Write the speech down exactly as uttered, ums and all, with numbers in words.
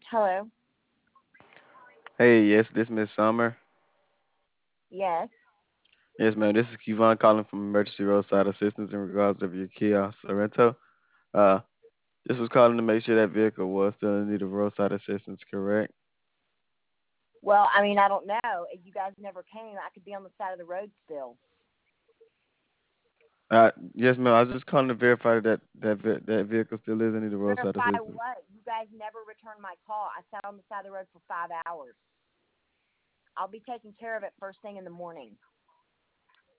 Hello. Hey, yes, this Miss Summer. Yes. Yes, ma'am. This is Kevon calling from Emergency Roadside Assistance in regards of your Kia Sorento. Uh, this was calling to make sure that vehicle was still in need of roadside assistance, correct? Well, I mean, I don't know. If you guys never came, I could be on the side of the road still. Uh, yes, ma'am. I was just calling to verify that that ve- that vehicle still is in need of roadside Verify assistance. what? You guys never returned my call. I sat on the side of the road for five hours. I'll be taking care of it first thing in the morning.